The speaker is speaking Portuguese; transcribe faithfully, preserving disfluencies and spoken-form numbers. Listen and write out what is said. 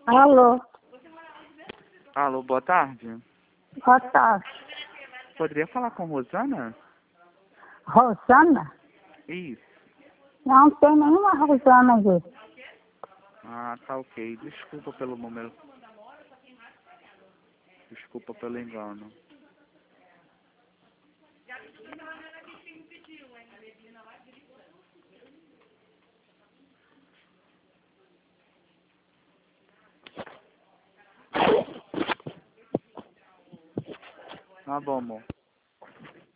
Alô, Alô, boa tarde. boa tarde. Poderia falar com Rosana? Rosana? Isso. Não tem nenhuma Rosana aqui. Ah, tá ok. Desculpa pelo número. Desculpa pelo engano. Tá bom, amor.